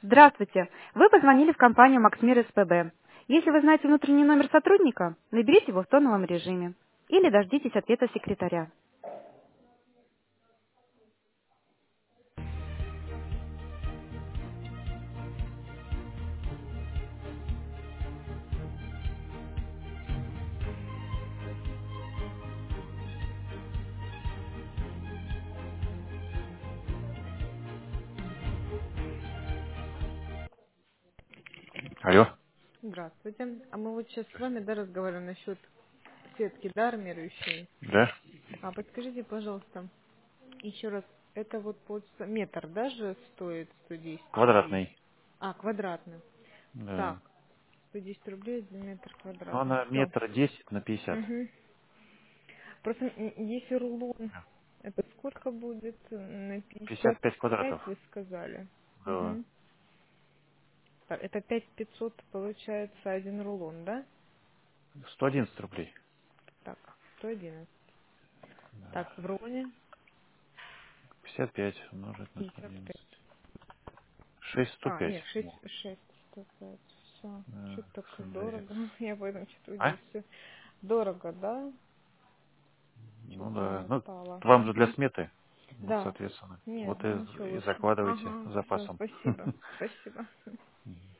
Здравствуйте. Вы позвонили в компанию Максмир СПБ. Если вы знаете внутренний номер сотрудника, наберите его в тоновом режиме. Или дождитесь ответа секретаря. Алло. Здравствуйте. А мы вот сейчас с вами, да, разговариваем насчет сетки, да, армирующей. Да? А подскажите, пожалуйста, еще раз, это вот метр даже стоит 110 рублей? Квадратный. А, квадратный. Да. Так, 110 рублей за метр Ну, квадратный. она Все. метр 10 на 50. Угу. Просто если рулон, это сколько будет? На 55 55 квадратов. вы сказали? Да. Угу. Это 5500 получается один рулон, да? 111 рублей. Так, 111. Да. Так, в рулоне 55 умножить на 55. 111. 605. Нет, 6, О, 6, 105. Все. да, Что-то так Сандарин. дорого. Я поэтому что-то А? удивился. Дорого, да? Ну Что-то да. мне Ну, стало. вам же для Угу. сметы. Вот, Да. соответственно. Нет, Вот ну ничего и лучше. закладывайте Ага, все, запасом. спасибо. Спасибо.